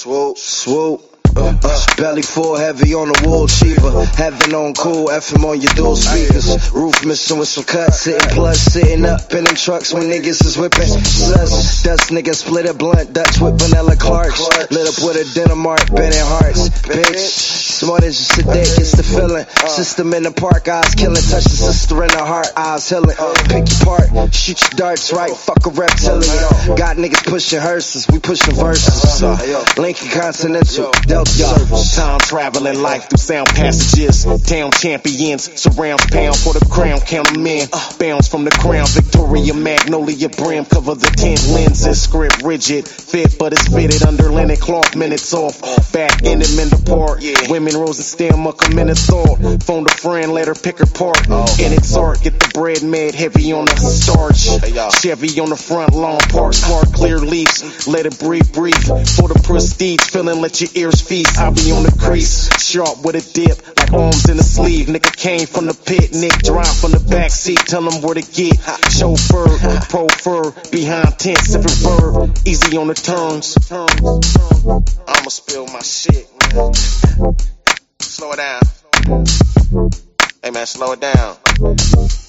Swoop. Belly full, heavy on the wool, cheaper. Heaven on cool, FM on your dual speakers. Roof missing with some cuts, sitting plush, sitting up in them trucks when niggas is whipping. Sus, dust niggas split a blunt, Dutch with vanilla Clarks. Lit up with a dinner mark, Benny Hearts. Bitch, smart as your sedan, gets the feeling. System in the park, eyes killing. Touch the sister in the heart, eyes healing. Pick your part, shoot your darts right, fuck a reptilian. Got niggas pushing hearses, we pushing verses. Lincoln Continental, Delta Service. Time traveling life through sound passages. Town champions, surrounds pound for the crown. Count 'em in, bounce from the crown. Victoria, Magnolia brim, cover the tint lenses. Script rigid, fit but it's fitted under linen cloth. Minutes off, back in the men apart. Women rose and stem up a minute thought. Phoned a friend, let her pick her part. In its art, get the bread made heavy on the starch. Chevy on the front lawn, park smart, clear leaves. Let it breathe. For the prestige, feeling let your ears feast. I'll be on the crease, sharp with a dip, like arms in the sleeve. Nigga came from the pit, Nick drive from the backseat. Tell him where to get. Chauffeur, pro behind tent, sipping verb. Easy on the turns. I'ma spill my shit, man. Slow it down. Hey man, slow it down.